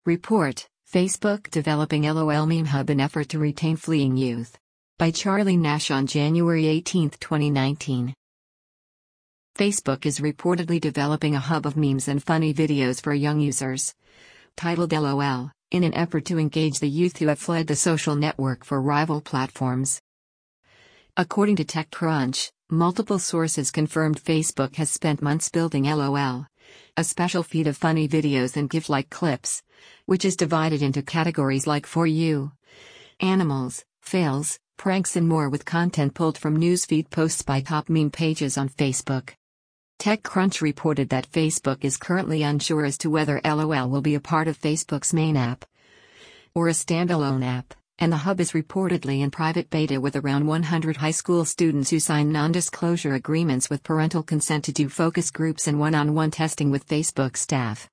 Report, Facebook developing LOL meme hub in effort to retain fleeing youth. By Charlie Nash on January 18, 2019. Facebook is reportedly developing a hub of memes and funny videos for young users. Titled LOL, in an effort to engage the youth who have fled the social network for rival platforms. According to TechCrunch, multiple sources confirmed Facebook has spent months building LOL, a special feed of funny videos and GIF-like clips, which is divided into categories like For You, Animals, Fails, Pranks and more, with content pulled from newsfeed posts by top meme pages on Facebook. TechCrunch reported that Facebook is currently unsure as to whether LOL will be a part of Facebook's main app or a standalone app, and the hub is reportedly in private beta with around 100 high school students who sign non-disclosure agreements with parental consent to do focus groups and one-on-one testing with Facebook staff.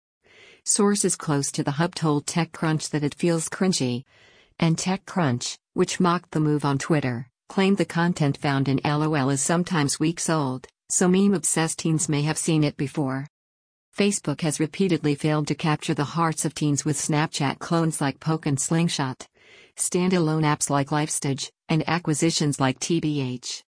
Sources close to the hub told TechCrunch that it feels cringy, and TechCrunch, which mocked the move on Twitter, claimed the content found in LOL is sometimes weeks old, so meme-obsessed teens may have seen it before. Facebook has repeatedly failed to capture the hearts of teens with Snapchat clones like Poke and Slingshot, standalone apps like LifeStage, and acquisitions like TBH.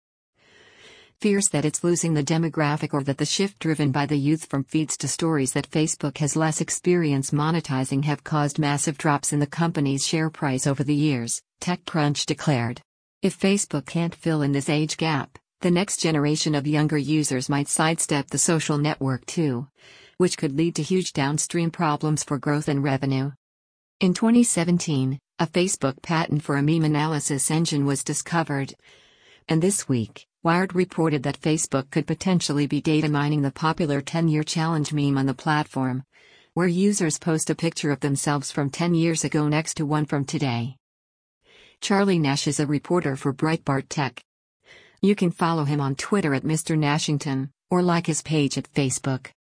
Fears that it's losing the demographic or that the shift driven by the youth from feeds to stories that Facebook has less experience monetizing have caused massive drops in the company's share price over the years, TechCrunch declared. If Facebook can't fill in this age gap, the next generation of younger users might sidestep the social network too, which could lead to huge downstream problems for growth and revenue. In 2017, a Facebook patent for a meme analysis engine was discovered. And this week, Wired reported that Facebook could potentially be data mining the popular 10-year challenge meme on the platform, where users post a picture of themselves from 10 years ago next to one from today. Charlie Nash is a reporter for Breitbart Tech. You can follow him on Twitter at Mr. Nashington, or like his page at Facebook.